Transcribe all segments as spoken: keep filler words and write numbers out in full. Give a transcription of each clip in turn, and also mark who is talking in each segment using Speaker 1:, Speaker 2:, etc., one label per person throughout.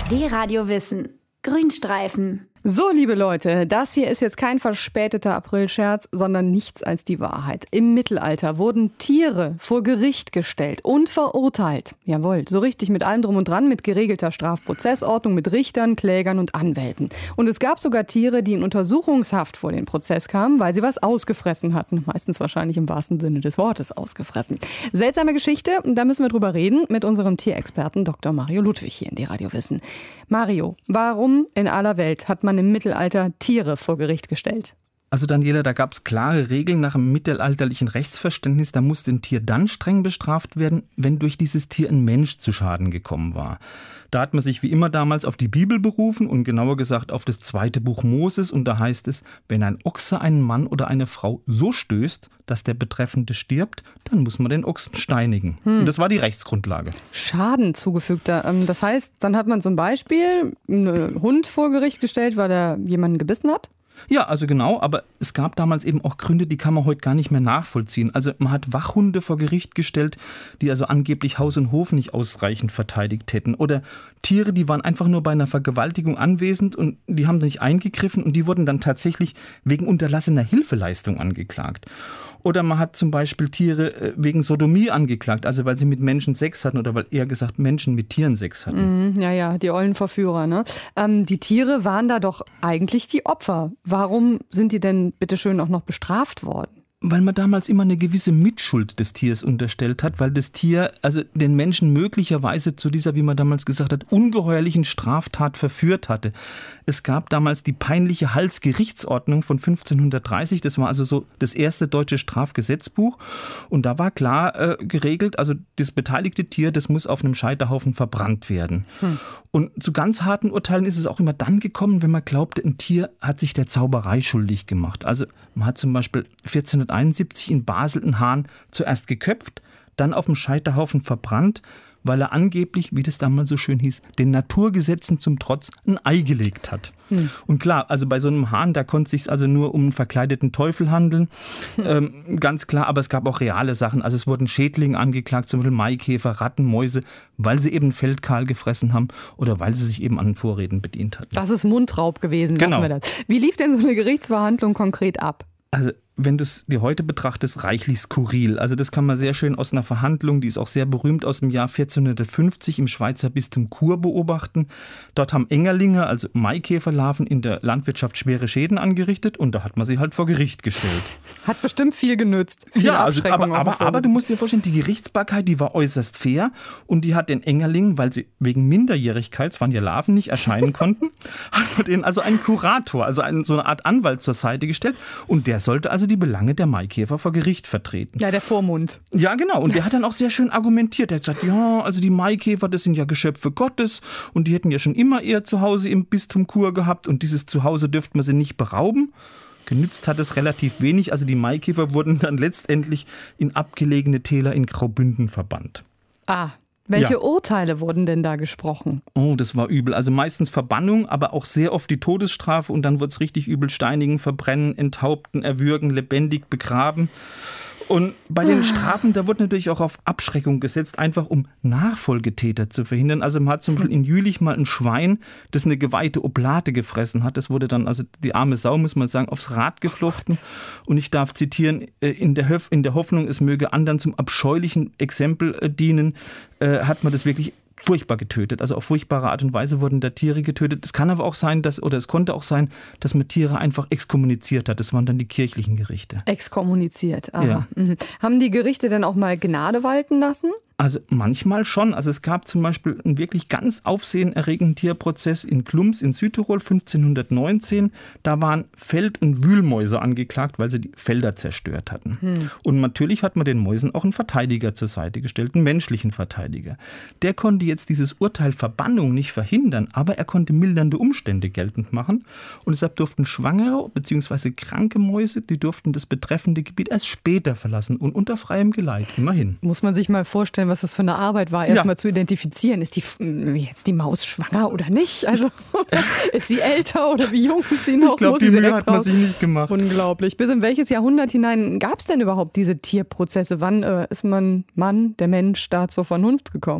Speaker 1: D-Radio Wissen. Grünstreifen.
Speaker 2: So, liebe Leute, das hier ist jetzt kein verspäteter Aprilscherz, sondern nichts als die Wahrheit. Im Mittelalter wurden Tiere vor Gericht gestellt und verurteilt. Jawohl, so richtig mit allem drum und dran, mit geregelter Strafprozessordnung, mit Richtern, Klägern und Anwälten. Und es gab sogar Tiere, die in Untersuchungshaft vor den Prozess kamen, weil sie was ausgefressen hatten. Meistens wahrscheinlich im wahrsten Sinne des Wortes ausgefressen. Seltsame Geschichte, da müssen wir drüber reden mit unserem Tierexperten Doktor Mario Ludwig hier in D-Radio Wissen. Mario, warum in aller Welt hat man im Mittelalter Tiere vor Gericht gestellt?
Speaker 3: Also Daniela, da gab es klare Regeln nach dem mittelalterlichen Rechtsverständnis. Da musste ein Tier dann streng bestraft werden, wenn durch dieses Tier ein Mensch zu Schaden gekommen war. Da hat man sich wie immer damals auf die Bibel berufen und genauer gesagt auf das zweite Buch Moses. Und da heißt es, wenn ein Ochse einen Mann oder eine Frau so stößt, dass der Betreffende stirbt, dann muss man den Ochsen steinigen. Hm. Und das war die Rechtsgrundlage.
Speaker 2: Schaden zugefügter. Das heißt, dann hat man zum Beispiel einen Hund vor Gericht gestellt, weil er jemanden gebissen hat?
Speaker 3: Ja, also genau, aber es gab damals eben auch Gründe, die kann man heute gar nicht mehr nachvollziehen. Also man hat Wachhunde vor Gericht gestellt, die also angeblich Haus und Hof nicht ausreichend verteidigt hätten. Oder Tiere, die waren einfach nur bei einer Vergewaltigung anwesend und die haben nicht eingegriffen und die wurden dann tatsächlich wegen unterlassener Hilfeleistung angeklagt. Oder man hat zum Beispiel Tiere wegen Sodomie angeklagt, also weil sie mit Menschen Sex hatten oder weil eher gesagt Menschen mit Tieren Sex hatten.
Speaker 2: Mhm, ja, ja, die ollen Verführer. Ne? Ähm, die Tiere waren da doch eigentlich die Opfer. Warum sind die denn bitteschön auch noch bestraft worden?
Speaker 3: Weil man damals immer eine gewisse Mitschuld des Tiers unterstellt hat, weil das Tier also den Menschen möglicherweise zu dieser, wie man damals gesagt hat, ungeheuerlichen Straftat verführt hatte. Es gab damals die peinliche Halsgerichtsordnung von fünfzehnhundertdreißig, das war also so das erste deutsche Strafgesetzbuch und da war klar äh, geregelt, also das beteiligte Tier, das muss auf einem Scheiterhaufen verbrannt werden. Hm. Und zu ganz harten Urteilen ist es auch immer dann gekommen, wenn man glaubte, ein Tier hat sich der Zauberei schuldig gemacht. Also man hat zum Beispiel vierzehnhunderteinundsiebzig in Basel einen Hahn zuerst geköpft, dann auf dem Scheiterhaufen verbrannt, weil er angeblich, wie das damals so schön hieß, den Naturgesetzen zum Trotz ein Ei gelegt hat. Hm. Und klar, also bei so einem Hahn, da konnte es sich also nur um einen verkleideten Teufel handeln, hm. ähm, ganz klar, aber es gab auch reale Sachen. Also es wurden Schädlinge angeklagt, zum Beispiel Maikäfer, Ratten, Mäuse, weil sie eben Feldkahl gefressen haben oder weil sie sich eben an Vorräten bedient hatten.
Speaker 2: Das ist Mundraub gewesen.
Speaker 3: Genau.
Speaker 2: Wir das. Wie lief denn so eine Gerichtsverhandlung konkret ab?
Speaker 3: Also wenn du es dir heute betrachtest, reichlich skurril. Also das kann man sehr schön aus einer Verhandlung, die ist auch sehr berühmt, aus dem Jahr vierzehnhundertfünfzig im Schweizer Bistum Chur beobachten. Dort haben Engerlinge, also Maikäferlarven, in der Landwirtschaft schwere Schäden angerichtet und da hat man sie halt vor Gericht gestellt.
Speaker 2: Hat bestimmt viel genützt. Viel
Speaker 3: ja, also,
Speaker 2: Abschreckung
Speaker 3: aber, aber, aber du musst dir vorstellen, die Gerichtsbarkeit, die war äußerst fair und die hat den Engerlingen, weil sie wegen Minderjährigkeit, es waren ja Larven, nicht erscheinen konnten, hat man denen also einen Kurator, also einen, so eine Art Anwalt zur Seite gestellt und der sollte also die Belange der Maikäfer vor Gericht vertreten.
Speaker 2: Ja, der Vormund.
Speaker 3: Ja, genau. Und der hat dann auch sehr schön argumentiert. Er hat gesagt, ja, also die Maikäfer, das sind ja Geschöpfe Gottes und die hätten ja schon immer ihr Zuhause im Bistum Chur gehabt und dieses Zuhause dürfte man sie nicht berauben. Genützt hat es relativ wenig. Also die Maikäfer wurden dann letztendlich in abgelegene Täler in Graubünden verbannt.
Speaker 2: Ah, welche
Speaker 3: Ja.
Speaker 2: Urteile wurden denn da gesprochen?
Speaker 3: Oh, das war übel. Also meistens Verbannung, aber auch sehr oft die Todesstrafe und dann wird es richtig übel: steinigen, verbrennen, enthaupten, erwürgen, lebendig begraben. Und bei den Strafen, da wird natürlich auch auf Abschreckung gesetzt, einfach um Nachfolgetäter zu verhindern. Also man hat zum Beispiel in Jülich mal ein Schwein, das eine geweihte Oblate gefressen hat. Das wurde dann, also die arme Sau, muss man sagen, aufs Rad geflochten. Und ich darf zitieren, in der, Hoff- in der Hoffnung, es möge anderen zum abscheulichen Exempel dienen, hat man das wirklich furchtbar getötet. Also auf furchtbare Art und Weise wurden da Tiere getötet. Es kann aber auch sein, dass, oder es konnte auch sein, dass man Tiere einfach exkommuniziert hat. Das waren dann die kirchlichen Gerichte.
Speaker 2: Exkommuniziert, aha.
Speaker 3: Ja.
Speaker 2: Mhm. Haben die Gerichte denn auch mal Gnade walten lassen?
Speaker 3: Also manchmal schon. Also es gab zum Beispiel einen wirklich ganz aufsehenerregenden Tierprozess in Klums in Südtirol fünfzehnhundertneunzehn. Da waren Feld- und Wühlmäuse angeklagt, weil sie die Felder zerstört hatten. Hm. Und natürlich hat man den Mäusen auch einen Verteidiger zur Seite gestellt, einen menschlichen Verteidiger. Der konnte jetzt dieses Urteil Verbannung nicht verhindern, aber er konnte mildernde Umstände geltend machen. Und deshalb durften schwangere bzw. kranke Mäuse, die durften das betreffende Gebiet erst später verlassen und unter freiem Geleit, immerhin.
Speaker 2: Muss man sich mal vorstellen, was das für eine Arbeit war, erst
Speaker 3: Ja.
Speaker 2: mal zu identifizieren. Ist die jetzt die Maus schwanger oder nicht? Also ist sie älter oder wie jung ist sie noch?
Speaker 3: Ich glaube,
Speaker 2: Muss
Speaker 3: die
Speaker 2: sie
Speaker 3: Mühe
Speaker 2: direkt
Speaker 3: hat man
Speaker 2: raus?
Speaker 3: sich nicht gemacht.
Speaker 2: Unglaublich. Bis in welches Jahrhundert hinein gab es denn überhaupt diese Tierprozesse? Wann äh, ist man Mann, der Mensch, da zur Vernunft gekommen?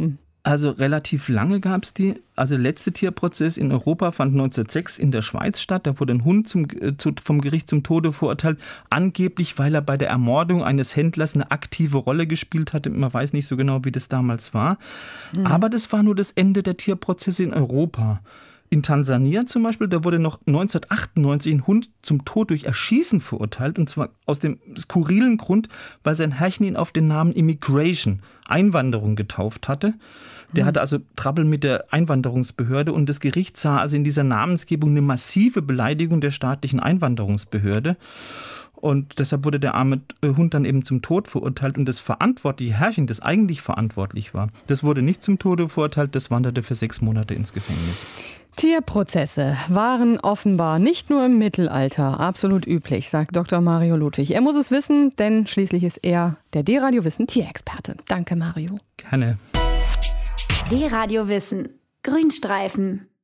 Speaker 3: Also relativ lange gab es die. Also der letzte Tierprozess in Europa fand neunzehnhundertsechs in der Schweiz statt. Da wurde ein Hund zum, zu, vom Gericht zum Tode verurteilt. Angeblich, weil er bei der Ermordung eines Händlers eine aktive Rolle gespielt hatte. Man weiß nicht so genau, wie das damals war. Mhm. Aber das war nur das Ende der Tierprozesse in Europa. In Tansania zum Beispiel, da wurde noch neunzehnhundertachtundneunzig ein Hund zum Tod durch Erschießen verurteilt. Und zwar aus dem skurrilen Grund, weil sein Herrchen ihn auf den Namen Immigration, Einwanderung, getauft hatte. Der hatte also Trouble mit der Einwanderungsbehörde und das Gericht sah also in dieser Namensgebung eine massive Beleidigung der staatlichen Einwanderungsbehörde. Und deshalb wurde der arme Hund dann eben zum Tod verurteilt. Und das verantwortliche Herrchen, das eigentlich verantwortlich war, das wurde nicht zum Tode verurteilt, das wanderte für sechs Monate ins Gefängnis.
Speaker 2: Tierprozesse waren offenbar nicht nur im Mittelalter absolut üblich, sagt Doktor Mario Ludwig. Er muss es wissen, denn schließlich ist er der D-Radio Wissen Tierexperte. Danke, Mario.
Speaker 3: Gerne.
Speaker 1: D-Radio Wissen. Grünstreifen.